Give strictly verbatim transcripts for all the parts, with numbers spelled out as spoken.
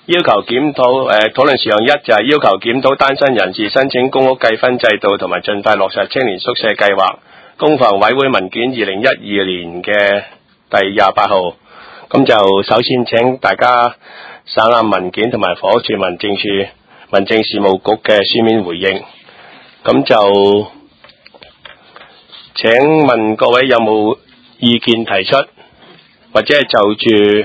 要求檢討誒討論事項一就係要求檢討單身人士申請公屋計分制度，同埋盡快落實青年宿舍計劃。公房委會文件二零一二年嘅第廿八號。咁就首先請大家省覽文件同埋房屋署民政處民政事務局嘅書面回應。咁就請問各位有冇意見提出，或者係就住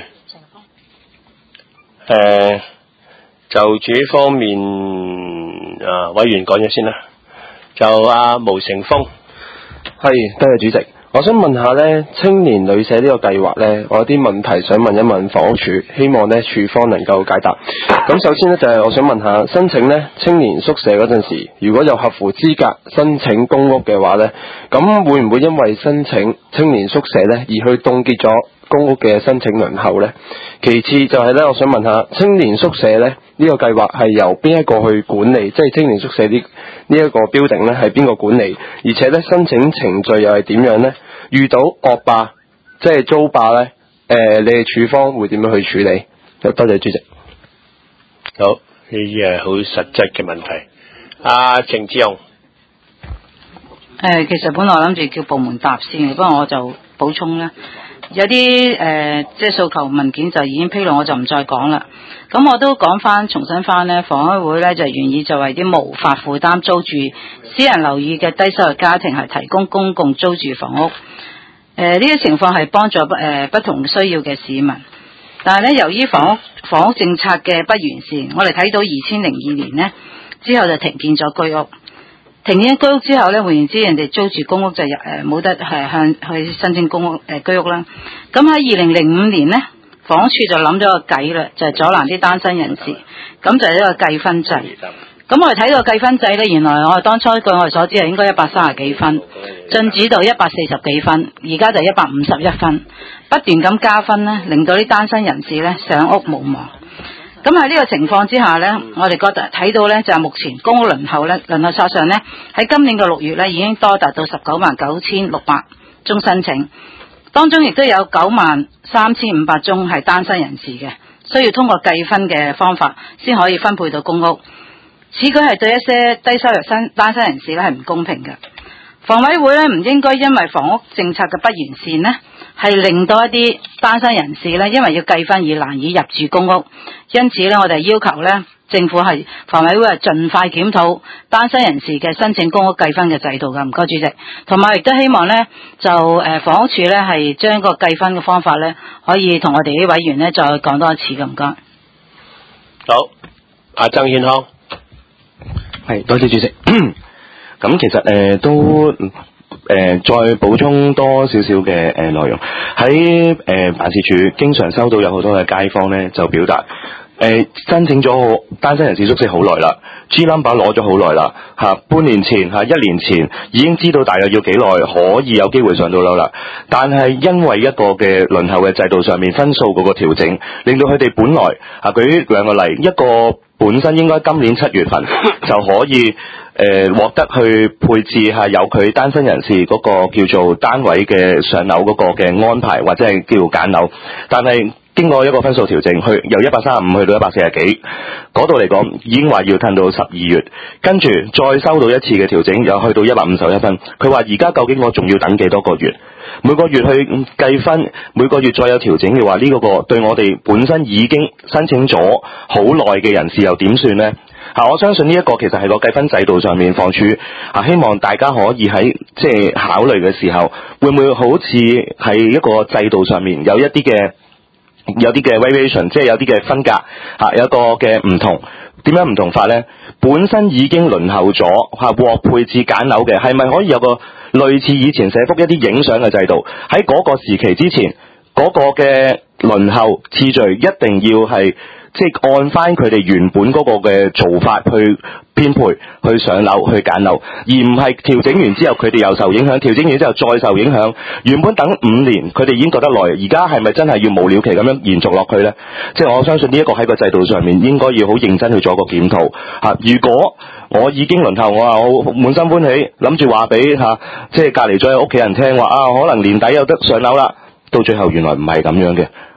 誒、呃、就住呢方面啊，委員講咗先啦。就阿毛成峰， 係，多謝主席。我想問下呢，青年旅社呢個計劃呢，我有啲問題想問一問房屋署，希望呢署方能夠解答。咁首先呢，就係、是、我想問下，申請呢青年宿舍嗰陣時，如果有合乎資格申請公屋嘅話呢，咁會唔會因為申請青年宿舍呢而去凍結咗公屋嘅申請輪候呢？其次就係呢，我想問下青年宿舍呢，呢、這個計劃係由邊一個去管理？即係青年宿舍呢呢一個標定呢係邊個管理？而且呢，申請程序又係點樣呢？遇到惡霸即係租霸呢，誒、呃，你哋署方會點樣去處理？多謝主席。 好，呢啲係好實質嘅問題。阿程志雄， 誒，其實本來我諗住叫部門答先嘅，不過我就補充啦。有啲誒、呃，即係訴求文件就已經披露，我就唔再講啦。咁我都講翻，重申翻呢，房委會呢就願意就為啲無法負擔租住私人樓宇嘅低收入家庭係提供公共租住房屋。誒、呃，呢啲情況係幫助不誒、呃、不同需要嘅市民。但係呢，由於房屋房屋政策嘅不完善，我哋睇到二千零二年呢之後就停建咗居屋。停建居屋之後咧，換言之，人哋租住公屋就入誒冇得係向去申請公屋誒、呃、居屋啦。咁喺二零零五年呢，房署就諗咗個計啦，就係、阻攔啲單身人士，咁就係一個計分制。咁我哋睇到個計分制咧，原來我哋當初據我哋所知係應該一百三十幾分，進止到一百四十幾分，而家就一百五十一分，不斷咁加分咧，令到啲單身人士咧上屋無望。咁喺呢個情況之下呢，我哋覺得睇到呢，就係目前公屋輪候呢，輪候冊上呢，喺今年嘅六月呢，已經多達到十九萬九千六百宗申請，當中亦都有九萬三千五百宗係單身人士嘅，需要通過計分嘅方法先可以分配到公屋。此舉係對一些低收入身單身人士呢係唔公平嘅。房委會呢，唔應該因為房屋政策嘅不完善呢，係令到一啲單身人士呢，因為要計分而難以入住公屋。因此呢，我哋要求呢，政府係房委會係盡快檢討單身人士嘅申請公屋計分嘅制度㗎。唔該主席，同埋亦都希望呢，就誒房屋署呢係將個計分嘅方法呢，可以同我哋啲委員呢再講多一次㗎。唔該。 好，阿曾憲康， 係多謝主席。咁其實誒、呃、都誒、呃、再補充多少少嘅誒內容，喺誒、呃、辦事處經常收到有好多嘅街坊咧就表達誒、呃、申請咗單身人士宿舍好耐啦 ，G number 攞咗好耐啦嚇，半年前嚇一年前已經知道大約要幾耐可以有機會上到樓啦，但係因為一個嘅輪候嘅制度上面分數嗰個調整，令到佢哋本來嚇舉兩個例，一個本身應該今年七月份就可以。誒獲、呃、得去配置係有佢單身人士嗰個叫做單位嘅上樓嗰個嘅安排，或者係叫做揀樓，但係經過一個分數調整，去由一百三十五去到一百四十幾，嗰度嚟講已經話要褪到十二月，跟住再收到一次嘅調整，又去到一百五十一分。佢話而家究竟我仲要等幾多個月？每個月去計分，每個月再有調整嘅話，呢、這個對我哋本身已經申請咗好耐嘅人士又點算呢？啊！我相信呢一個其實係個計分制度上面，房署啊，希望大家可以喺即係考慮嘅時候，會唔會好似喺一個制度上面有一啲嘅有啲嘅 variation， 即係有啲嘅分隔嚇、啊，有一個嘅唔同。點樣唔同法呢？本身已經輪候咗嚇獲配置揀樓嘅，係咪可以有個類似以前社福一啲影相嘅制度？喺嗰個時期之前，嗰、嗰個嘅輪候次序一定要係。即係按翻佢哋原本嗰個嘅做法去編配、去上樓、去揀樓，而唔係調整完之後佢哋又受影響，調整完之後再受影響。原本等五年，佢哋已經覺得耐，而家係咪真係要無了期咁樣延續落去呢？即係我相信呢一個喺個制度上面應該要好認真去做一個檢討嚇。如果我已經輪候，我話我滿心歡喜，諗住話俾嚇即係隔離咗屋企人聽話啊，可能年底有得上樓啦，到最後原來唔係咁樣嘅。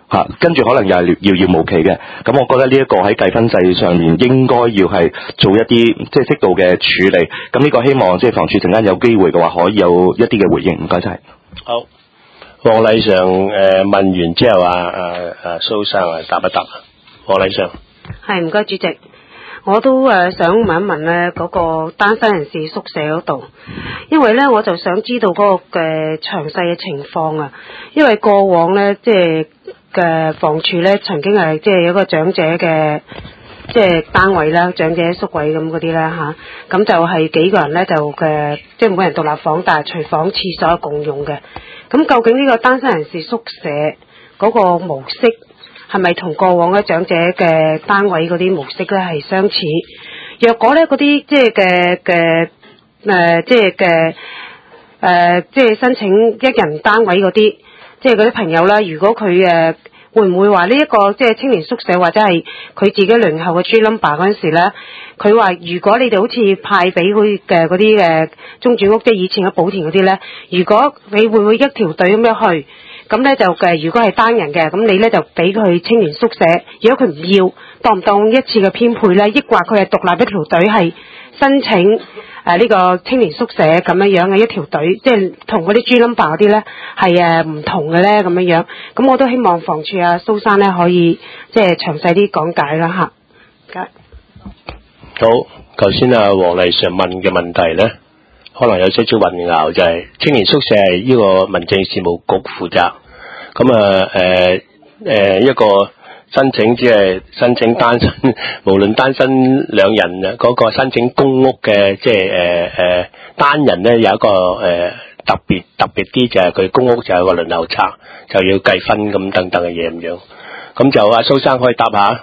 嚇、啊，跟住可能又係遙遙無期嘅。咁我覺得呢一個喺計分制上面應該要係做一啲即係適度嘅處理。咁呢個希望即係房署陣間有機會嘅話，可以有一啲嘅回應。唔該晒。 好，黃禮上誒、呃、問完之後啊啊啊蘇生啊答一答啊，黃禮上。 係唔該主席，我都誒、呃、想問一問咧嗰、那個單身人士宿舍嗰度，因為咧我就想知道嗰個嘅詳細嘅情況啊，因為過往咧即係嘅房署咧曾經係即係有一個長者嘅即係單位啦，長者宿位咁嗰啲啦吓，咁就係幾個人咧就嘅即係每人獨立房，但係廚房廁所共用嘅。咁究竟呢個單身人士宿舍嗰個模式係咪同過往嘅長者嘅單位嗰啲模式咧係相似？若果咧嗰啲即係嘅嘅誒即係嘅誒即係申請一人單位嗰啲，即係嗰啲朋友啦，如果佢誒、呃、會唔會話呢一個即係青年宿舍或者係佢自己輪候嘅 G number 嗰陣時咧，佢話如果你哋好似派俾佢嘅嗰啲誒中轉屋，即係以前嘅寶田嗰啲咧，如果你會唔會一條隊咁樣去？咁咧就誒，如果係單人嘅，咁你咧就俾佢青年宿舍。如果佢唔要，當唔當一次嘅編配咧？抑或佢係獨立一條隊係申請誒呢、呃這個青年宿舍咁樣樣嘅一條隊，即係同嗰啲 G number 嗰啲咧係誒唔同嘅咧咁樣樣。咁我都希望房署啊蘇生咧可以即係詳細啲講解啦嚇。唔該。 好，頭先啊黃麗常問嘅問題咧，可能有少少混淆，就係、是、青年宿舍係呢個民政事務局負責，咁啊誒誒一個申請只係申請單身，無論單身兩人啊，嗰、那個申請公屋嘅即係誒誒單人咧有一個誒、呃、特別特別啲，就係佢公屋就有個輪候冊，就要計分咁等等嘅嘢咁樣，咁就阿蘇生可以答下。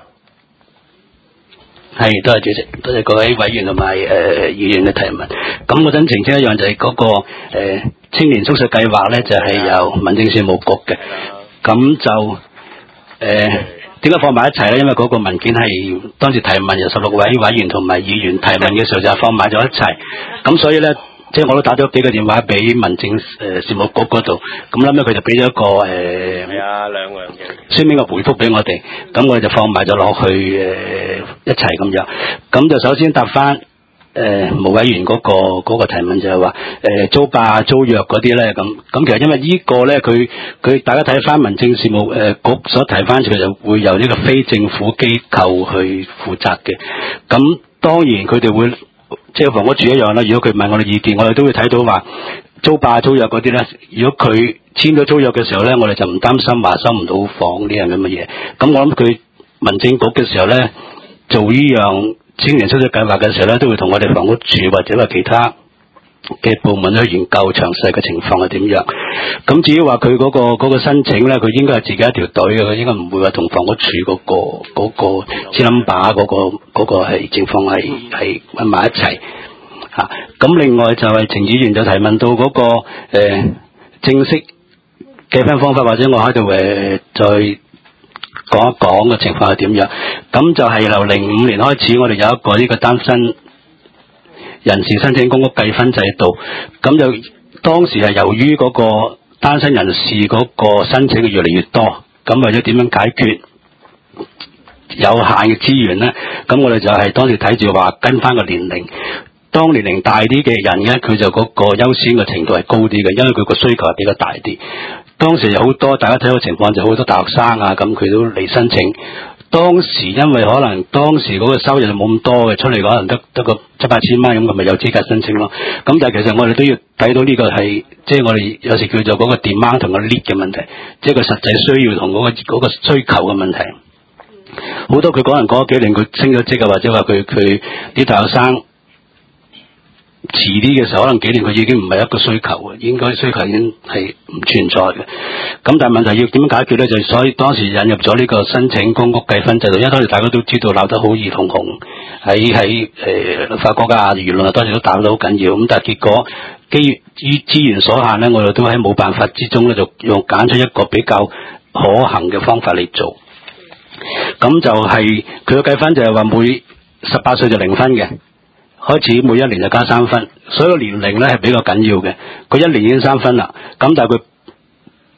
係，多謝主席，多謝各位委員同埋誒議員嘅提問。咁我想澄清一樣就係嗰、那個誒、呃、青年宿舍計劃咧，就係、是、由民政事務局嘅。咁就誒點解放埋一齊咧？因為嗰個文件係當時提問由十六位委員同埋議員提問嘅時候就放埋咗一齊。咁所以咧，即係我都打咗幾個電話俾民政誒、呃、事務局嗰度。咁後尾佢就俾咗一個誒係啊兩樣嘅書面嘅回覆俾我哋。咁我哋就放埋咗落去誒。呃一齊咁樣，咁就首先答翻誒毛委員嗰、那個嗰、那個提問就係話誒租霸租約嗰啲咧，咁咁其實因為呢個咧佢佢大家睇翻民政事務誒、呃、局所提翻，佢就會由呢個非政府機構去負責嘅。咁當然佢哋會即係房屋署一樣啦。如果佢問我哋意見，我哋都會睇到話租霸租約嗰啲咧，如果佢簽咗租約嘅時候咧，我哋就唔擔心話收唔到房呢樣咁嘅嘢。咁我諗佢民政局嘅時候咧，做呢樣青年宿舍計劃嘅時候咧，都會同我哋房屋署或者話其他嘅部門去研究詳細嘅情況係點樣。咁至於話佢嗰個嗰、嗰個申請咧，佢應該係自己一條隊嘅，佢應該唔會話同房屋署嗰、嗰個嗰、嗰個 number 嗰個嗰、嗰個係情況係係揾埋一齊嚇。咁、啊、另外就係程議員就提問到嗰、嗰個、呃、正式計分方法，或者我喺度誒再講一講嘅情況係點樣。咁就係由零五年開始，我哋有一個呢個單身人士申請公屋計分制度。咁就當時係由於嗰個單身人士嗰個申請嘅越嚟越多，咁為咗點樣解決有限嘅資源呢？咁我哋就係當時睇住話跟翻個年齡，當年齡大啲嘅人呢，佢就嗰個優先嘅程度係高啲嘅，因為佢個需求係比較大啲。當時有好多大家睇到情況，就好多大學生啊，咁佢都嚟申請。當時因為可能當時嗰個收入就冇咁多嘅，出嚟可能得得個七八千蚊咁，咪有資格申請咯。咁但係其實我哋都要睇到呢個係即係我哋有時叫做嗰個 demand 同個 need 嘅問題，即係個實際需要同嗰個嗰個需求嘅問題。好多佢可能過咗幾年佢升咗職啊，或者話佢佢啲大學生遲啲嘅時候，可能幾年佢已經唔係一個需求嘅，應該需求已經係唔存在嘅。咁但係問題要點樣解決咧？就係、所以當時引入咗呢個申請公屋計分制度，因為當時大家都知道鬧得好熱烘烘，喺喺誒立法國家輿論啊，當時都打得好緊要。咁但係結果基於資源所限咧，我哋都喺冇辦法之中咧，就用揀出一個比較可行嘅方法嚟做。咁就係佢嘅計分就係話每十八歲就零分嘅。開始每一年就加三分，所以個年齡咧係比較緊要嘅。佢一年已經三分啦，咁但係佢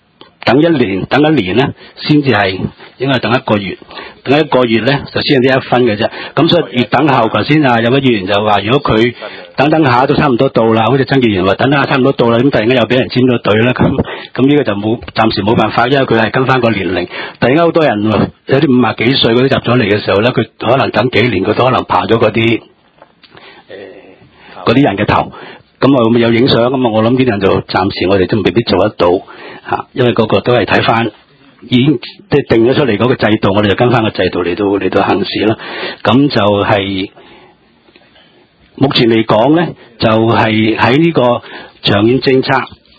等一年等一年咧，先至係應該等一個月，等一個月咧就先係呢一分嘅啫。咁所以越等候，頭先啊有位議員就話，如果佢等等下都差唔多到啦，好似曾議員話等等下差唔多到啦，咁突然間又俾人簽咗隊啦，咁咁呢個就冇暫時冇辦法，因為佢係跟翻個年齡。突然間好多人有啲五十幾歲嗰啲入咗嚟嘅時候咧，佢可能等幾年，佢都可能爬咗嗰啲誒嗰啲人嘅頭。咁啊，會唔會有影相？咁啊，我諗呢啲人就暫時我哋都未必做得到嚇，因為嗰個都係睇翻已經即係定咗出嚟嗰個制度，我哋就跟翻個制度嚟到嚟到行事啦。咁就係、是、目前嚟講咧，就係喺呢個長遠政策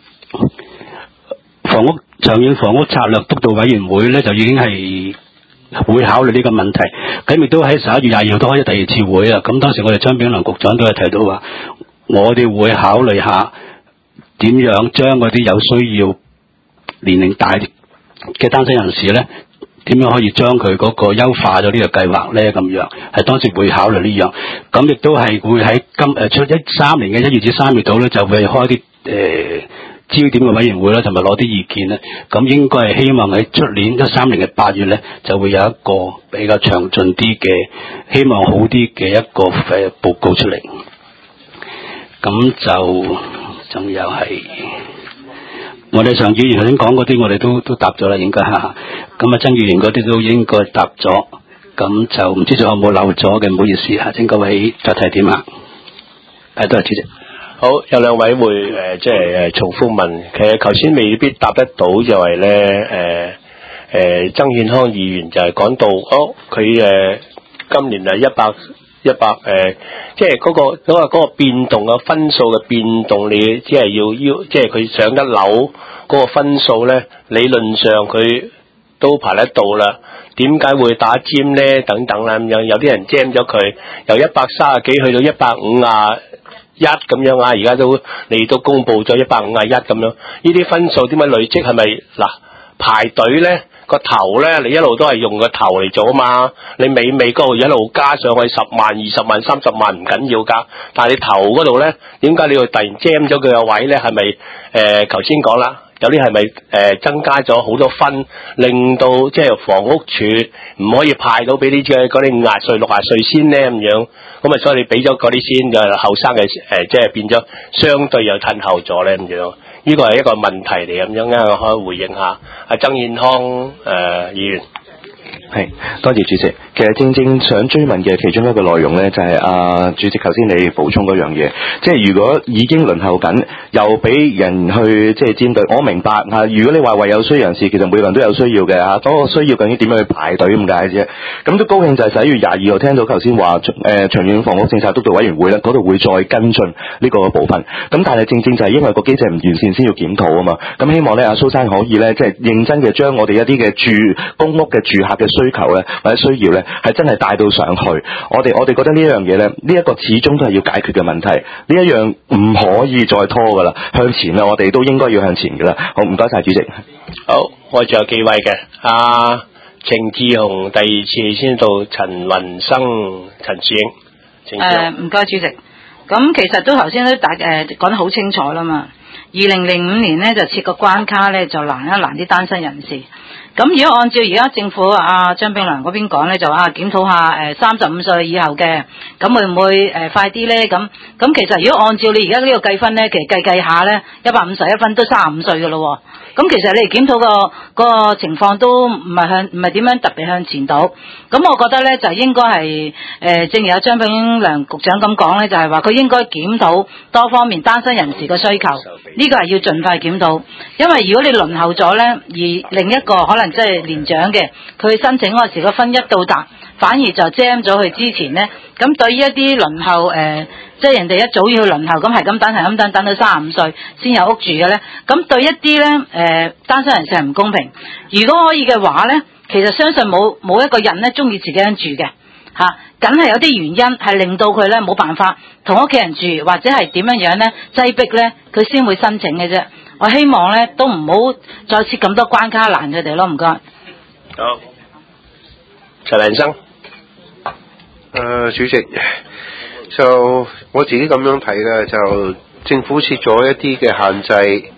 房屋長遠房屋策略督導委員會咧，就已經係會考慮呢個問題。咁亦都喺十一月廿二號都開咗第二次會啊。咁當時我哋張炳良局長都係提到話，我哋會考慮下點樣將嗰啲有需要年齡大嘅單身人士咧，點樣可以將佢嗰個優化咗呢個計劃咧？咁樣係當時會考慮呢樣。咁亦都係會喺今誒出一三年嘅一月至三月度咧，就會開啲誒、呃、焦點嘅委員會啦，同埋攞啲意見咧。咁應該係希望喺出年一三年嘅八月咧，就會有一個比較詳盡啲嘅，希望好啲嘅一個誒報告出嚟。咁就仲有係我哋上議員頭先講嗰啲，我哋都都答咗啦，應該嚇。咁啊，曾議員嗰啲都應該答咗。咁就唔知仲有冇漏咗嘅，唔好意思嚇，請各位再提點下。誒，多謝主席。 好，有兩位會誒，即係誒重複問。其實頭先未必答得到，就係咧誒誒，曾憲康議員就係講到，哦，佢誒、呃、今年係一百。一百誒，即係嗰個嗰、嗰個嗰個變動嘅分數嘅變動，你只係要要，即係佢上一樓嗰個分數咧，理論上佢都排得到啦。點解會打尖咧？等等啦咁樣，有啲人 jam 咗佢，由一百三十幾去到一百五啊一咁樣啊，而家都你都公佈咗一百五啊一咁樣，呢啲分數點解累積係咪嗱排隊咧？個頭咧，你一路都係用個頭嚟做啊嘛，你尾尾嗰度一路加上去十萬、二十萬、三十萬唔緊要㗎，但係你頭嗰度咧，點解你要突然 jam 咗佢個位咧？係咪誒頭先講啦？有啲係咪誒增加咗好多分，令到即係房屋署唔可以派到俾啲嘅嗰啲五十歲、六十歲先咧咁樣？咁啊，所以你俾咗嗰啲先嘅後生嘅誒，即係變咗相對又褪後咗咧咁樣。呢個係一個問題嚟咁樣咧，我可以回應下阿曾憲康誒、呃、議員。 係，多謝主席。其實正正想追問嘅其中一個內容呢，就係、是、啊主席頭先你補充嗰樣嘢，即係如果已經輪候緊，又俾人去即係針對，我明白嚇、啊。如果你話為有需要人士，其實每個人都有需要嘅嚇，嗰、啊、個需要究竟點樣去排隊咁解啫？咁都高興就係十一月廿二號聽到頭先話誒長遠房屋政策督導委員會咧，嗰度會再跟進呢個部分。咁但係正正就係因為個機制唔完善，先要檢討啊嘛。咁希望咧阿蘇生可以咧即係認真嘅將我哋一啲嘅住公屋嘅住客嘅需求咧或者需要咧係真係帶到上去。我哋我哋覺得呢一樣嘢咧，呢、這、一個始終都係要解決嘅問題。呢一樣唔可以再拖噶啦，向前啦，我哋都應該要向前噶啦。好，唔該晒主席。 好，我仲有幾位嘅，阿程志雄第二次先到陳雲生、陳志英。 誒，唔該主席。咁其實都頭先都大誒講得好清楚啦嘛。二零零五年咧就設個關卡咧，就攔一攔啲單身人士。咁如果按照而家政府阿張炳良嗰邊講咧，就啊檢討下誒三十五歲以後嘅，咁會唔會誒、呃、快啲咧？咁咁其實如果按照你而家呢個計分咧，其實計計下咧，一百五十一分都三十五歲噶咯。咁其實你哋檢討個個情況都唔係向唔係點樣特別向前到。咁我覺得咧就應該係誒、呃，正如阿張炳良局長咁講咧，就係話佢應該檢討多方面單身人士嘅需求，呢、這個係要盡快檢討。因為如果你輪候咗咧，而另一個可能即係年長嘅，佢申請嗰時個分一到達，反而就 jam 咗佢之前咧。咁對於一啲輪候誒、呃，即係人哋一早要去輪候，咁係咁等係咁等，等到三十五歲先有屋住嘅咧。咁對一啲咧誒單身人士係唔公平。如果可以嘅話咧，其實相信冇冇一個人咧中意自己人住嘅嚇，梗係有啲原因係令到佢咧冇辦法同屋企人住，或者係點樣樣咧擠迫咧，佢先會申請嘅啫。我希望咧都唔好再設咁多關卡攔佢哋咯，唔該。 好，陳雲生。 誒、呃，主席，就我自己咁樣睇咧，就政府設咗一啲嘅限制，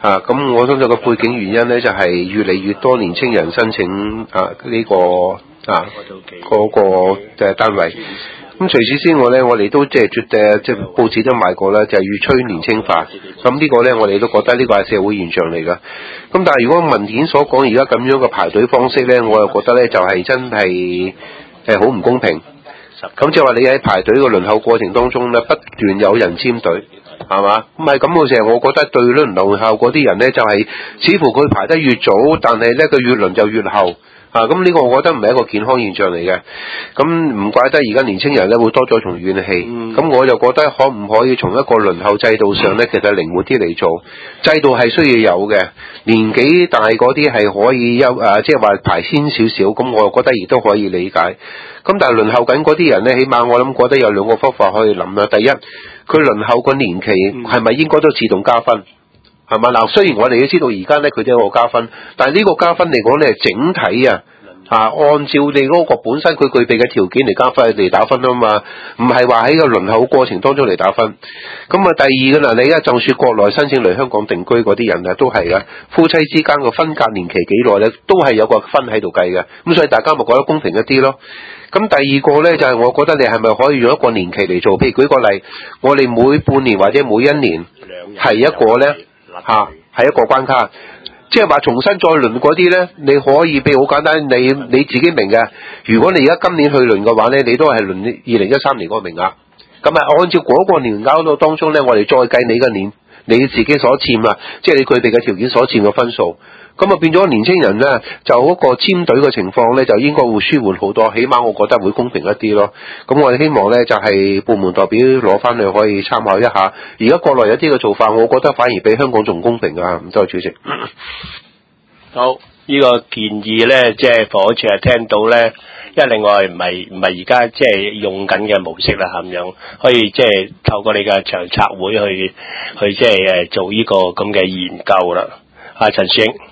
啊，咁我相信個背景原因咧就係、是、越嚟越多年青人申請啊呢、這個啊嗰、那個誒單位。咁除此之外咧，我哋都即係絕誒即係報紙都賣過啦，就係、是、越趨年青化。咁呢個咧，我哋都覺得呢個係社會現象嚟㗎。咁但係如果文件所講而家咁樣嘅排隊方式咧，我又覺得咧就係、是、真係誒好唔公平。咁即係話你喺排隊嘅輪候過程當中咧，不斷有人簽隊，係嘛？咁係咁嘅時候，我覺得對輪候嗰啲人咧，就係、是、似乎佢排得越早，但係咧佢越輪就越後。啊，咁呢個我覺得唔係一個健康現象嚟嘅，咁唔怪得而家年青人咧會多咗重怨氣，咁、嗯、我就覺得可唔可以從一個輪候制度上咧，其實靈活啲嚟做，制度係需要有嘅，年紀大嗰啲係可以優誒，即係話排先少少，咁我覺得亦都可以理解。咁但係輪候緊嗰啲人咧，起碼我諗覺得有兩個方法可以諗啦。第一，佢輪候個年期係咪應該都自動加分？係嘛？嗱，雖然我哋都知道而家咧佢都有個加分，但係呢個加分嚟講咧係整體啊，啊，按照你嗰個本身佢具備嘅條件嚟加分嚟打分啊嘛，唔係話喺個輪候過程當中嚟打分。咁啊，第二個嗱，你而家就算國內申請嚟香港定居嗰啲人啊，都係嘅，夫妻之間個分隔年期幾耐咧，都係有個分喺度計嘅。咁所以大家咪覺得公平一啲咯。咁第二個咧就係、是、我覺得你係咪可以用一個年期嚟做？譬如舉個例，我哋每半年或者每一年係一個咧。嚇，係、啊、一個關卡，即係話重新再輪嗰啲呢，你可以譬如好簡單，你你自己明嘅。如果你而家今年去輪嘅話呢，你都係輪二零一三年嗰個名額。咁啊，按照嗰個年額度當中呢，我哋再計你嘅年，你自己所佔啊，即係你具備嘅條件所佔嘅分數。咁啊變咗年青人呢，就嗰個簽隊嘅情況呢，就應該會舒緩好多，起碼我覺得會公平一啲咯。咁我哋希望呢，就係、是、部門代表攞翻去可以參考一下。而家國內有啲嘅做法，我覺得反而比香港仲公平啊！唔該，主席。 好，呢、這個建議呢，即係房屋署係聽到呢，因為另外唔係唔係而家即係用緊嘅模式啦，咁樣可以即係透過你嘅長策會去去即係誒做呢個咁嘅研究啦。阿陳師兄。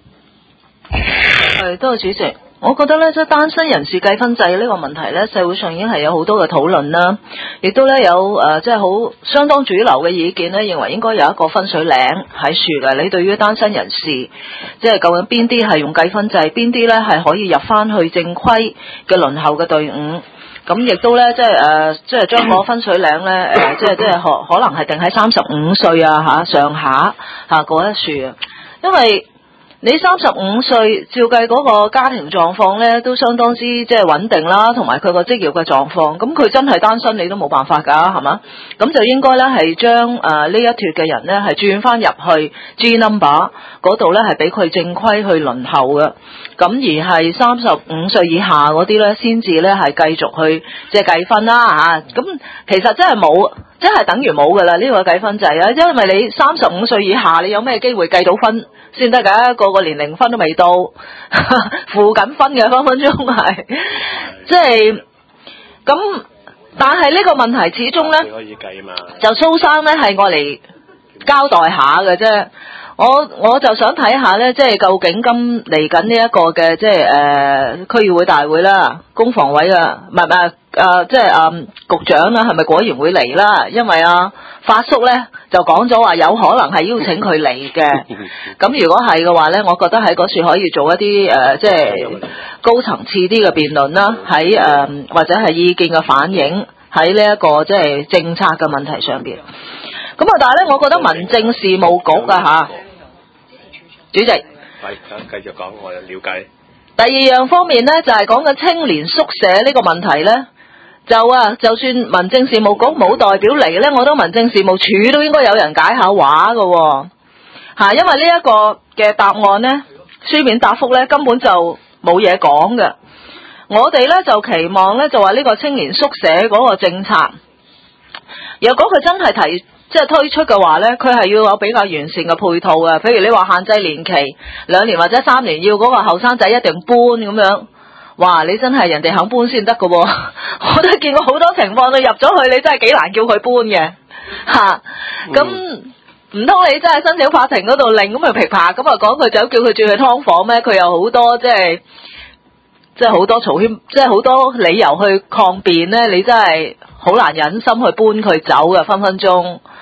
係，多謝主席。我覺得咧，即係單身人士計分制呢個問題咧，社會上已經係有好多嘅討論啦，亦都咧有誒，即係好相當主流嘅意見咧，認為應該有一個分水嶺喺樹嘅。你對於單身人士，即係究竟邊啲係用計分制，邊啲咧係可以入翻去正規嘅輪候嘅隊伍？咁亦都咧，即係誒，即係將個分水嶺咧，誒，即係即係可可能係定喺三十五歲啊嚇上下嚇嗰一樹啊，因為你三十五歲，照計嗰個家庭狀況咧都相當之即係穩定啦，同埋佢個職業嘅狀況，咁佢真係單身你都冇辦法㗎，係嘛？咁就應該咧係將誒呢一脱嘅人咧係轉翻入去 G number 嗰度咧係俾佢正規去輪候嘅，咁而係三十五歲以下嗰啲咧先至咧係繼續去即係計分啦嚇。咁其實真係冇，真係等於冇㗎啦呢個計分制啊，因為你三十五歲以下你有咩機會計到分先得㗎？個個年齡分都未到，負緊分嘅分分鐘係，即係咁。但係呢個問題始終咧，可以計嘛，就蘇生咧係愛嚟交代下嘅啫。我我就想睇下咧，即係究竟今嚟緊呢一個嘅即係誒區議會大會啦，工房委啊，唔係唔係誒，即係誒、呃、局長啦，係咪果然會嚟啦？因為啊，發叔咧就講咗話有可能係邀請佢嚟嘅。咁如果係嘅話咧，我覺得喺嗰處可以做一啲誒、呃，即係高層次啲嘅辯論啦，喺誒、呃、或者係意見嘅反映喺呢一個即係政策嘅問題上邊。咁啊，但係咧，我覺得民政事務局啊嚇。主席，係，繼續講，我有了解。第二樣方面呢，就係講緊青年宿舍呢個問題呢，就啊，就算民政事務局冇代表嚟呢，我覺得民政事務處都應該有人解下話㗎喎，嚇，因為呢一個嘅答案呢，書面答覆呢，根本就冇嘢講嘅。我哋呢，就期望呢，就話呢個青年宿舍嗰個政策，若果佢真係提即係推出嘅話呢，佢係要有比較完善嘅配套嘅。譬如你話限制年期兩年或者三年，要嗰個後生仔一定搬咁樣，哇！你真係人哋肯搬先得㗎喎。我都見過好多情況，你入咗去，你真係幾難叫佢搬嘅嚇。咁唔通你真係申請法庭嗰度令咁去琵琶咁啊講佢走，叫佢轉去劏房咩？佢有好多即係即係好多嘈喧，即係好多理由去抗辯呢。你真係好難忍心去搬佢走嘅，分分鐘。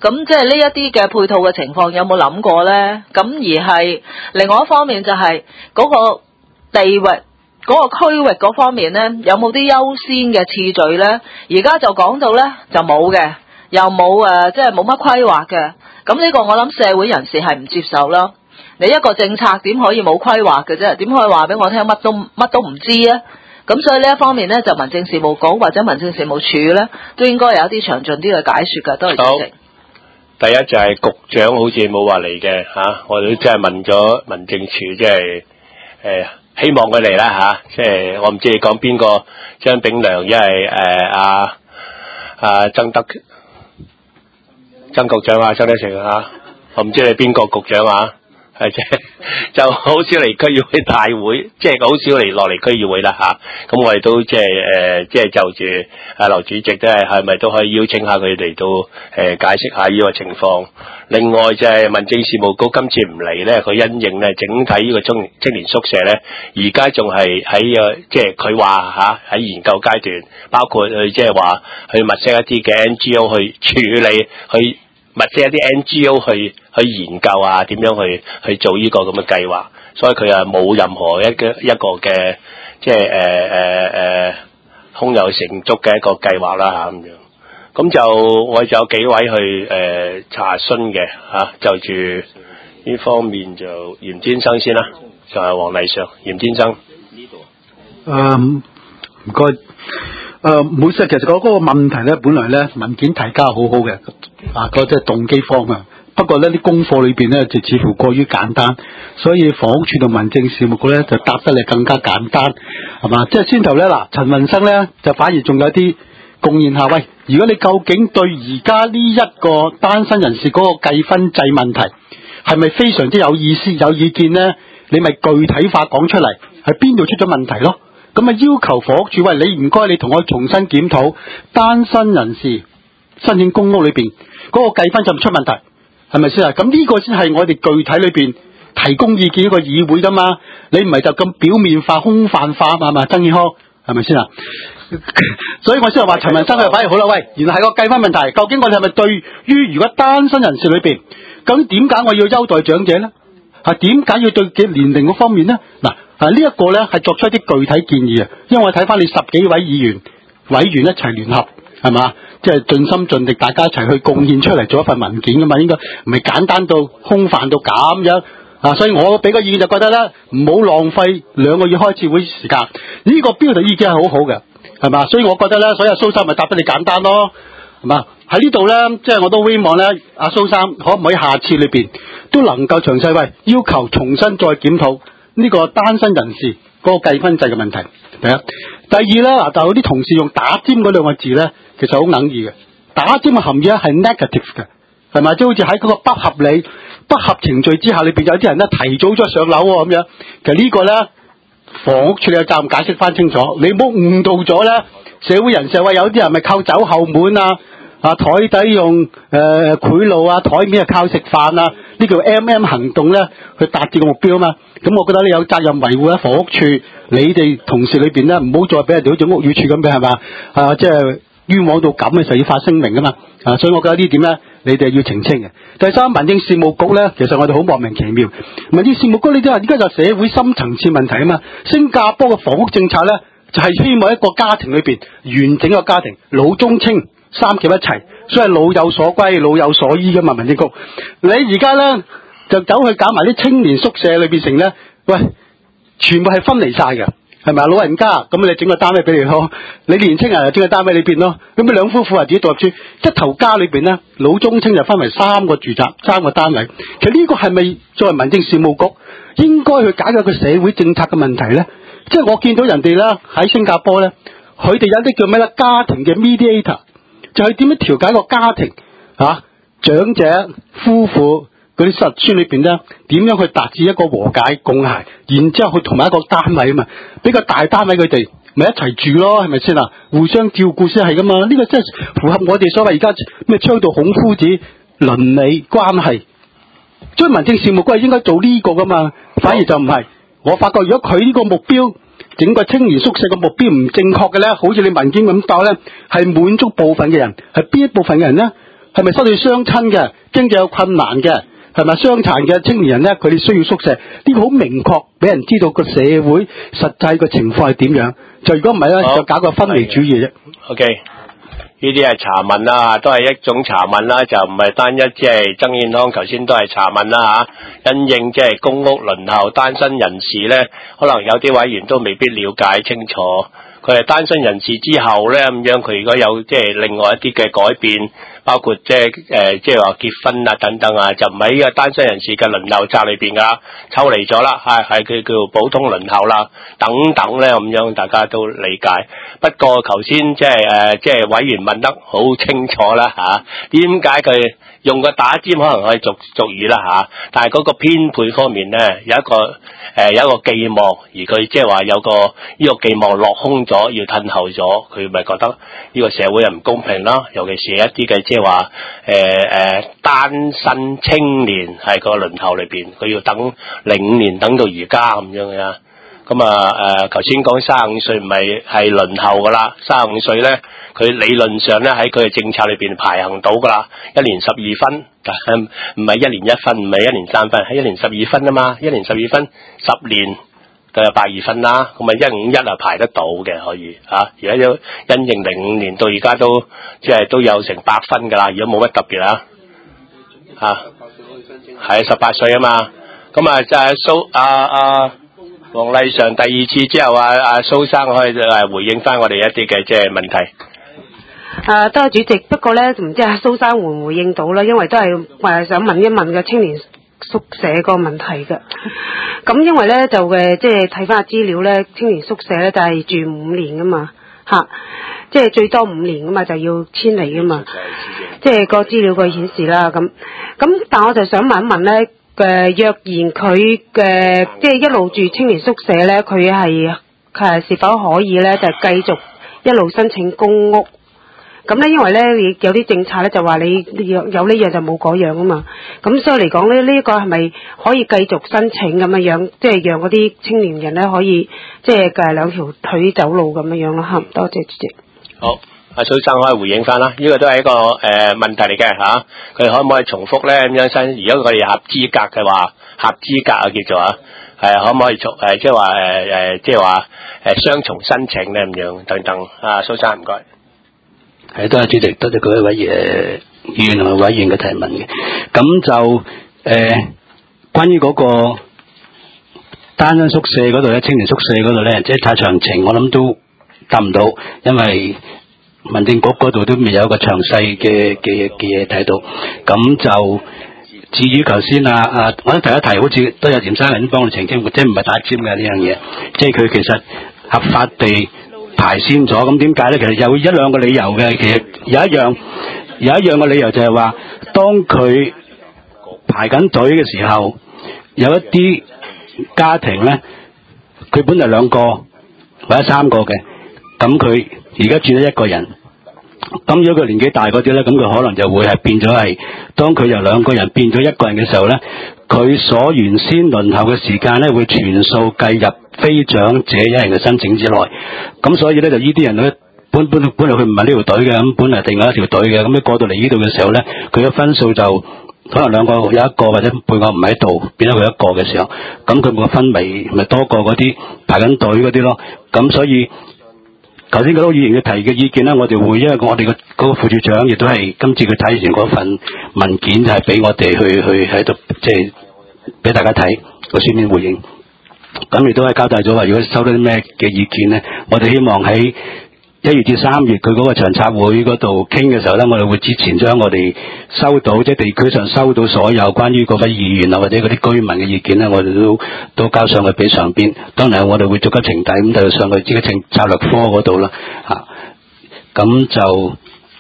咁即係呢一啲嘅配套嘅情況有冇諗過呢？咁而係另外一方面就係嗰個地域嗰、嗰個區域嗰方面呢，有冇啲優先嘅次序呢？而家就講到呢，就冇嘅，又冇誒，即係冇乜規劃嘅。咁呢個我諗社會人士係唔接受啦。你一個政策點可以冇規劃嘅啫？點可以話俾我聽乜都乜都唔知啊？咁所以呢一方面呢，就民政事務局或者民政事務處呢，都應該有一啲詳盡啲嘅解說㗎。多謝主席。 第一就係局長好似冇話嚟嘅嚇，我哋都真係問咗民政處，即係誒希望佢嚟啦嚇，即係我唔知你講邊個張炳良，一係誒阿阿曾德曾局長啊，曾德成啊，我唔知你邊個局長啊。係即係就好少嚟區議會大會，即係好少嚟落嚟區議會啦吓。咁、啊、我哋都即係誒，即係就住阿劉主席都係係咪都可以邀請下佢哋到誒解釋下呢個情況。另外就係民政事務局今次唔嚟咧，佢因應咧整體呢個青青年宿舍咧，而家仲係喺誒即係佢話吓喺研究階段，包括佢即係話去物色一啲嘅 N G O 去處理去。或者一啲 N G O 去去研究啊，點樣去去做呢個咁嘅計劃，所以佢啊冇任何一個一個嘅即係誒誒誒胸有成竹嘅一個計劃啦嚇咁樣。咁就我就有幾位去誒、呃、查詢嘅嚇，就住呢方面就嚴先生先啦，就係、是、黃麗尚嚴先生呢度。 誒唔該。誒唔好意思，其實嗰個問題咧，本來咧文件提交好好嘅，啊嗰即係動機方啊。不過呢啲功課裏邊咧就似乎過於簡單，所以房屋處同民政事務局咧就答得嚟更加簡單，係嘛？即係先頭咧嗱，陳雲生咧就反而仲有啲貢獻下。喂，如果你究竟對而家呢一個單身人士嗰個計分制問題係咪非常之有意思、有意見咧？你咪具體化講出嚟，係邊度出咗問題咯？咁啊，要求房屋署，喂，你唔該，你同我重新檢討單身人士申請公屋裏邊嗰個計分就唔出問題，係咪先啊？咁呢個先係我哋具體裏邊提供意見一個議會噶嘛，你唔係就咁表面化、空泛化啊嘛，曾健康係咪先啊？所以我先係話陳文生佢反而好啦，喂，原來係個計分問題，究竟我哋係咪對於如果單身人士裏邊，究竟點解我要優待長者咧？係點解要對嘅年齡嗰方面咧？嗱。啊！呢、這、一個呢係作出一啲具體建議啊，因為我睇翻你十幾位議員委員一齊聯合係嘛，即係盡心盡力，大家一齊去貢獻出嚟做一份文件噶嘛，應該唔係簡單到空泛到咁樣啊！所以我俾個意見就覺得呢，唔好浪費兩個月開始會時間，呢、這個標題意見係好好嘅，係嘛？所以我覺得呢，所以阿蘇生咪答得你簡單咯，係嘛？喺呢度呢，即係我都希望呢，阿蘇生可唔可以下次裏邊都能夠詳細喂要求重新再檢討。呢個單身人士嗰個計分制嘅問題，第一，第二咧嗱，就有啲同事用打尖嗰兩個字咧，其實好冷意嘅。打尖嘅含義咧係 negative 嘅，係咪？即係好似喺嗰個不合理、不合程序之下，裏邊有啲人咧提早咗上樓喎咁樣。其實個呢個咧，房屋處理有責任解釋翻清楚，你唔好誤導咗咧社會人士話有啲人咪靠走後門啊，啊台底用誒賄賂啊，台面係靠食飯啊，呢叫 M M 行動咧去達至個目標啊嘛。咁我覺得你有責任維護喺房屋處，你哋同事裏邊咧，唔好再俾人哋好似屋宇署咁嘅係嘛？啊，即係冤枉到咁嘅時候要發聲明啊嘛！啊，所以我覺得呢點咧，你哋要澄清嘅。第三，民政事務局咧，其實我哋好莫名其妙。民政事務局你都話，而家就社會深層次問題啊嘛。新加坡嘅房屋政策咧，就係、是、希望一個家庭裏邊完整個家庭，老中青三夾一齊，所以老有所歸，老有所依噶嘛。民政局，你而家咧？就走去搞埋啲青年宿舍裏邊成咧，喂，全部係分離晒嘅，係咪啊？老人家咁你整個單位俾你咯，你年青人就整個單位裏邊咯，咁你兩夫婦啊自己獨立住，一頭家裏邊咧，老中青就分為三個住宅，三個單位。其實呢個係咪作為民政事務局應該去解決個社會政策嘅問題咧？即係我見到人哋咧喺新加坡咧，佢哋有啲叫咩咧？家庭嘅 mediator， 就係點樣調解個家庭啊？長者夫婦。嗰啲實村裏邊咧，點樣去達至一個和解共諧，然之後去同埋一個單位啊嘛，俾個大單位佢哋咪一齊住咯，係咪先啊？互相照顧先係噶嘛，呢、這個真係符合我哋所謂而家咩倡導孔夫子倫理關係。所以民政事務局係應該做呢個噶嘛，反而就唔係。我發覺如果佢呢個目標，整個青年宿舍嘅目標唔正確嘅咧，好似你文件咁講咧，係滿足部分嘅人，係邊一部分嘅人咧？ 係咪失去雙親嘅，經濟有困難嘅，係咪傷殘嘅青年人咧？佢哋需要宿舍，呢個好明確俾人知道個社會實際個情況係點樣。就如果唔係咧，就搞個分離主義啫。 OK。呢啲係查問啦，都係一種查問啦，就唔係單一即係曾健康頭先都係查問啦嚇。因應即係公屋輪候單身人士咧，可能有啲委員都未必了解清楚。佢係單身人士之後咧，咁樣佢如果有即係另外一啲嘅改變，包括即係誒即係話結婚啊等等啊，就唔喺呢個單身人士嘅輪候冊裏邊噶，抽離咗啦，係係佢叫普通輪候啦，等等咧咁樣，大家都理解。不過頭先即係誒即係委員問得好清楚啦嚇，點解佢用個打尖可能可以俗俗語啦嚇，但係嗰個編配方面咧有一個誒、呃、有一個寄望，而佢即係話有個呢個寄望落空咗，要褪後咗，佢咪覺得呢個社會係唔公平啦。尤其是一啲嘅即係話誒誒單身青年喺個輪候裏邊，佢要等零五年等到而家咁樣嘅。咁啊誒頭先講三十五歲唔係係輪候噶啦，三十五歲咧佢理論上咧喺佢嘅政策裏邊排行到噶啦，一年十二分，但係唔係一年一分，唔係一年三分，係一年十二分啊嘛，一年十二分，十年就有百二分啦，咁啊一五一啊排得到嘅可以嚇，而家有因應零五年到而家都即係都有成百分噶啦，如果冇乜特別啊嚇，係十八歲啊嘛，咁啊就係蘇啊啊。黃麗嫦第二次之後啊，阿蘇生可以誒回應翻我哋一啲嘅即係問題。 誒，多謝主席。不過咧，唔知阿蘇生回唔回應到啦，因為都係誒想問一問嘅青年宿舍個問題嘅。咁因為咧就誒即係睇翻下資料咧，青年宿舍咧就係住五年噶嘛，嚇，即係最多五年噶嘛，就要遷離噶嘛。即係個資料個顯示啦，咁咁，但我就想問一問咧。嘅若然佢嘅即係一路住青年宿舍咧，佢係佢係是否可以咧就係繼續一路申請公屋？咁咧，因為咧有啲政策咧就話你有有呢樣就冇嗰樣啊嘛。咁所以嚟講咧，呢、這、一個係咪可以繼續申請咁樣樣，即係讓嗰啲青年人咧可以即係誒兩條腿走路咁樣樣咯？嚇，多謝主席。 好。阿蘇生可以回應翻啦，呢、這個都係一個誒、呃、問題嚟嘅嚇，佢、啊、可唔可以重複咧咁樣申？如果佢哋合資格嘅話，合資格啊叫做啊，係可唔可以重誒即係話誒誒即係話誒雙重申請咧咁樣等等。啊，蘇生唔該。 係多謝主席，多謝各位委員議員同埋委員嘅提問嘅。咁就誒、呃、關於嗰個單身宿舍嗰度咧，青年宿舍嗰度咧，即係太詳情，我諗都答唔到，因為民政局嗰度都未有一個詳細嘅嘅嘅嘢睇到，咁就至於頭先啊啊，我提一提，好似都有嚴生人幫我澄清，即係唔係打尖嘅呢樣嘢，即係佢其實合法地排先咗，咁點解咧？其實有一兩個理由嘅，其實有一樣有一樣嘅理由就係話，當佢排緊隊嘅時候，有一啲家庭咧，佢本來兩個或者三個嘅，咁佢而家轉咗一個人，咁如果佢年紀大嗰啲咧，咁佢可能就會係變咗係，當佢由兩個人變咗一個人嘅時候咧，佢所原先輪候嘅時間咧會全數計入非長者一人嘅申請之內，咁所以咧就呢啲人咧本本本來佢唔係呢條隊嘅，咁本來另外一條隊嘅，咁你過到嚟呢度嘅時候咧，佢嘅分數就可能兩個有一個或者配偶唔喺度，變咗佢一個嘅時候，咁佢個分咪咪多過嗰啲排緊隊嗰啲咯，咁所以。頭先嗰個議員嘅提嘅意見咧，我哋會因為我哋個嗰個副處長亦都係今次佢睇完嗰份文件，就係俾我哋去去喺度即係俾大家睇個書面回應。咁亦都係交代咗話，如果收到啲咩嘅意見咧，我哋希望喺一月至三月佢嗰個長策會嗰度傾嘅時候咧，我哋會之前將我哋收到即係地區上收到所有關於嗰位議員啊或者嗰啲居民嘅意見咧，我哋都都交上去俾上邊。當然我哋會逐級呈遞，咁就上去自己呈策略科嗰度啦。嚇，咁就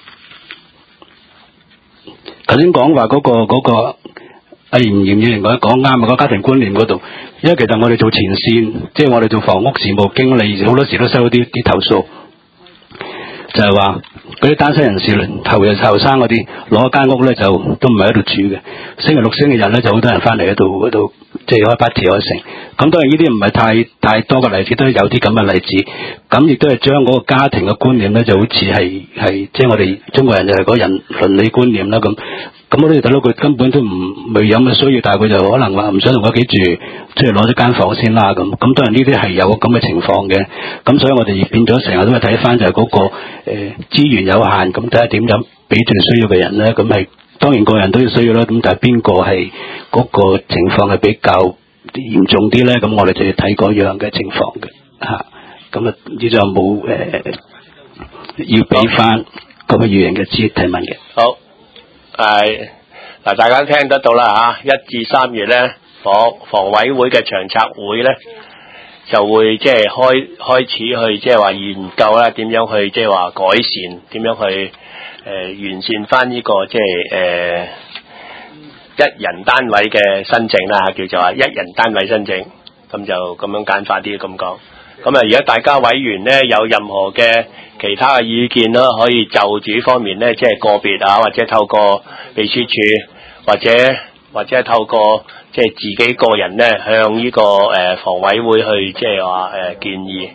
頭先講話嗰個嗰個阿嚴嚴議員講講啱啊，嗰個家庭觀念嗰度，因為其實我哋做前線，即係我哋做房屋事務經理，好多時都收到啲啲投訴。就係話嗰啲單身人士頭日後生嗰啲攞間屋咧就都唔係喺度住嘅，星期六星期日咧就好多人翻嚟喺度嗰度即係開 party 開成。咁當然呢啲唔係太太多嘅例子，都有啲咁嘅例子。咁亦都係將嗰個家庭嘅觀念咧，就好似係係即係我哋中國人就係嗰人倫理觀念啦咁。咁我哋睇到佢根本都唔未有咁嘅需要，但係佢就可能話唔想同佢屋企住，即係攞咗間房先啦咁。咁當然呢啲係有咁嘅情況嘅。咁所以我哋亦變咗成日都係睇翻就係嗰、嗰個誒、呃、資源有限，咁睇下點樣俾最需要嘅人咧。咁係當然個人都要需要啦。咁但係邊個係嗰個情況係比較嚴重啲咧？咁我哋就要睇嗰樣嘅情況嘅嚇。咁啊，呢就冇誒、呃、要俾翻嗰個議員嘅資提問嘅。 好。誒嗱，大家聽得到啦嚇，一至三月咧，房房委會嘅長策會咧，就會即係開開始去即係話研究啦，點樣去即係話改善，點樣去誒、呃、完善翻呢、這個即係誒一人單位嘅申請啦，叫做話一人單位申請，咁就咁樣簡化啲咁講。咁啊，而家大家委員咧有任何嘅其他嘅意見啦，可以就住方面咧，即係個別啊，或者透過秘書處，或者或者透過即係自己個人咧，向呢、這個誒、呃、房委會去即係話誒建議。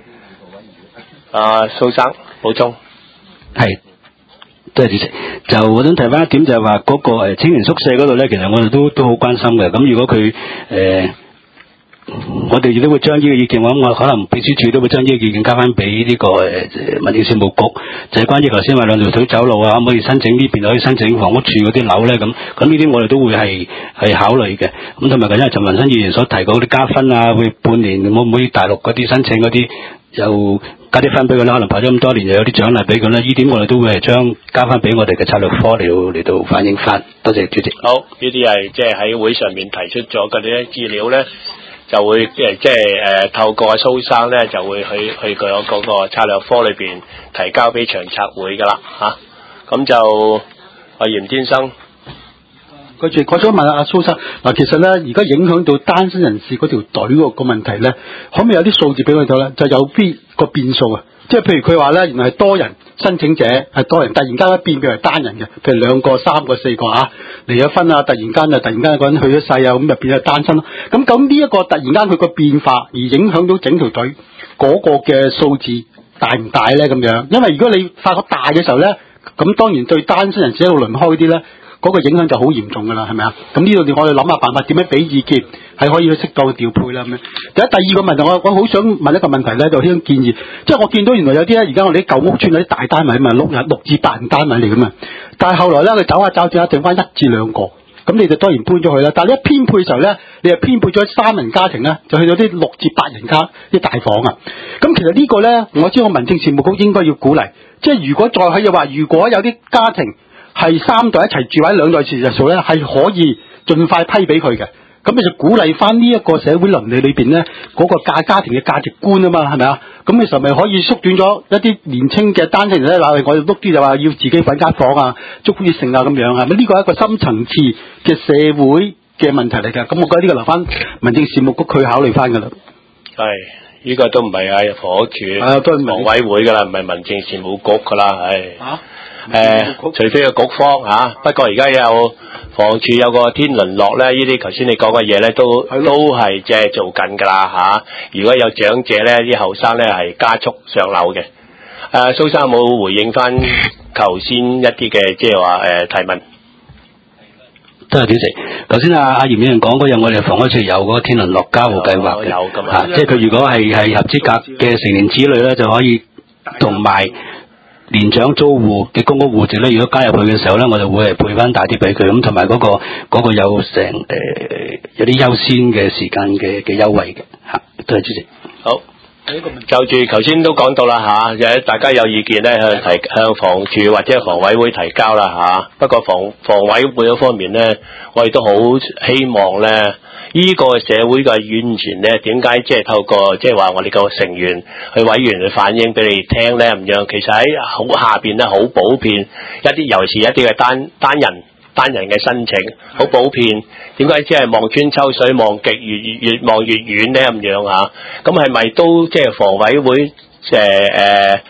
啊，蘇生補充。 係，多謝主席。就我想提翻一點，就係話嗰個誒青年宿舍嗰度咧，其實我哋都都好關心嘅。咁如果佢誒。呃我哋亦都會將呢個意見，我諗我可能秘書處都會將呢個意見交翻俾呢個誒民政事務局，就係、是、關於頭先話兩條腿走路啊，可唔可以申請呢邊可以申請房屋處嗰啲樓咧？咁咁呢啲我哋都會係係考慮嘅。咁同埋因為陳文新議員所提過嗰啲加分啊，會半年可唔可以大陸嗰啲申請嗰啲又加啲分俾佢啦？可能排咗咁多年又有啲獎勵俾佢啦。呢點我哋都會係將交翻俾我哋嘅策略科嚟到嚟到反映翻。多謝主席。 好，呢啲係即係喺會上面提出咗嗰啲資料咧。就會誒即係誒透過蘇生咧，就會去去佢嗰個策略科裏邊提交俾長策會噶啦嚇。咁、啊、就阿嚴先生， 佢住我想問下阿蘇生嗱，其實咧而家影響到單身人士嗰條隊個個問題咧，可唔可以有啲數字俾佢哋咧？就有邊個變數啊？即係譬如佢話咧，原來係多人申請者係多人，突然間一變變為單人嘅，譬如兩個、三個、四個啊，離咗婚啊，突然間啊，突然間一個人去咗世啊，咁就變咗單身咯。咁咁呢一個突然間佢個變化而影響到整條隊嗰個嘅數字大唔大咧？咁樣，因為如果你發覺大嘅時候咧，咁當然對單身人士一路輪開啲咧。嗰個影響就好嚴重㗎啦，係咪啊？咁呢度我哋諗下辦法，點樣俾意見，係可以去適當嘅調配啦咁樣。第一、第二個問題，我我好想問一個問題咧，就想建議，即係我見到原來有啲咧，而家我哋啲舊屋邨有啲大單位啊嘛，六日六至八人單位嚟㗎嘛，但係後來咧佢走下走下，剩翻一至兩個，咁你就當然搬咗去啦。但係你一編配嘅時候咧，你係編配咗三人家庭咧，就去到啲六至八人家啲大房啊。咁其實呢個咧，我知我民政事務局應該要鼓勵，即係如果再可以話，如果有啲家庭係三代一齊住或者兩代住日數咧，係可以盡快批俾佢嘅。咁你就鼓勵翻呢一個社會倫理裏邊咧，嗰、那個家家庭嘅價值觀啊嘛，係咪啊？咁嘅時候咪可以縮短咗一啲年青嘅單身人咧，嗱我哋碌啲就話要自己揾間房啊，足月性啊咁樣啊，咁呢個係一個深層次嘅社會嘅問題嚟㗎。咁我覺得呢個留翻民政事務局佢考慮翻㗎啦。 係，呢、這個都唔係啊房屋署、啊、都係房委會㗎啦，唔係民政事務局㗎啦，係。啊誒、呃，除非個局方嚇、啊，不過而家有房署有個天倫樂咧，呢啲頭先你講嘅嘢咧，都都係即係做緊㗎啦嚇。如果有長者咧，啲後生咧係加速上樓嘅。誒、呃，蘇生有冇回應翻頭先一啲嘅即係話誒提問？ 多謝主席。頭先阿阿嚴議員講嗰樣，我哋房屋署有嗰個天倫樂家戶計劃嘅，有㗎嘛？即係佢如果係係合資格嘅成年子女咧，就可以同埋年長租戶嘅公屋戶籍咧，如果加入去嘅時候咧，我就會係配翻大啲俾佢，咁同埋嗰個嗰、嗰個有成誒、呃、有啲優先嘅時間嘅嘅優惠嘅嚇。多謝主席。 好，就住頭先都講到啦嚇，有、啊、大家有意見咧向提向房署或者房委會提交啦嚇、啊。不過房房委會嗰方面咧，我哋都好希望咧。呢個社會嘅怨言咧，點解即係透過即係話我哋個成員去委員去反映俾你聽咧咁樣？其實喺好下邊咧，好普遍一啲，尤其是一啲嘅單單人單人嘅申請，好普遍。點解即係望穿秋水，望極越越越望越遠咧咁樣啊？咁係咪都即係房委會誒誒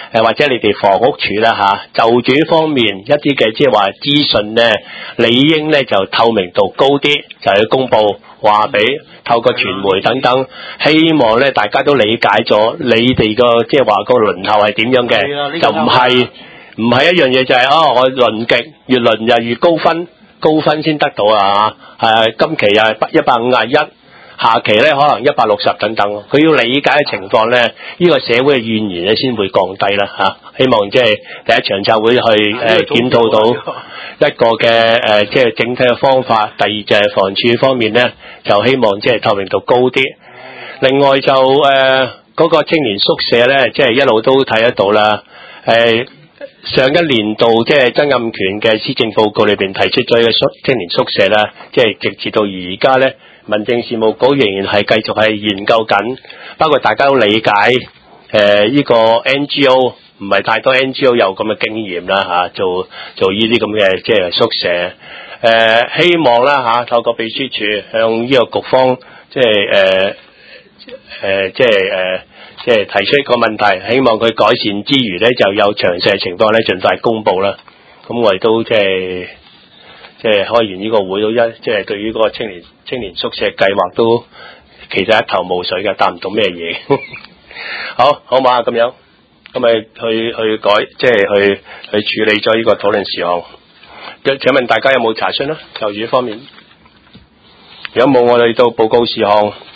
誒或者你哋房屋署啦嚇，就住呢方面一啲嘅即係話資訊咧，理應咧就透明度高啲，就去公佈話俾透過傳媒等等，希望咧大家都理解咗你哋個即係話個輪候係點樣嘅，就唔係唔係一樣嘢就係、是、哦我輪極越輪就越高分，高分先得到啊誒今期又係一百五十一。下期咧可能一百六十等等，佢要理解嘅情況咧，呢、呢個社會嘅怨言咧先會降低啦嚇、啊。希望即係第一場集會去誒、呃、檢討到一個嘅誒、呃、即係整體嘅方法。第二就係房署方面咧，就希望即係透明度高啲。另外就誒嗰、呃嗰個青年宿舍咧，即係一路都睇得到啦。誒、呃、上一年度即係曾蔭權嘅施政報告裏邊提出咗一個宿青年宿舍啦，即係直至到而家咧。民政事務局仍然係繼續係研究緊，包括大家都理解，誒、呃、呢、這個 N G O 唔係太多 N G O 有咁嘅經驗啦嚇、啊，做做呢啲咁嘅即係宿舍，誒、呃、希望啦嚇、啊，透過秘書處向呢個局方即係誒誒即係誒即係提出一個問題，希望佢改善之餘咧，就有詳細嘅情況咧，盡快公佈啦。咁我哋都即係。即係開完呢個會都一，即係對於嗰個青年青年宿舍計劃都其實一頭霧水嘅，答唔到咩嘢。好，好嘛咁樣，咁咪去去改，即係去去處理咗呢個討論事項。請問大家有冇查詢啦？就住呢方面，如果冇，我哋到報告事項。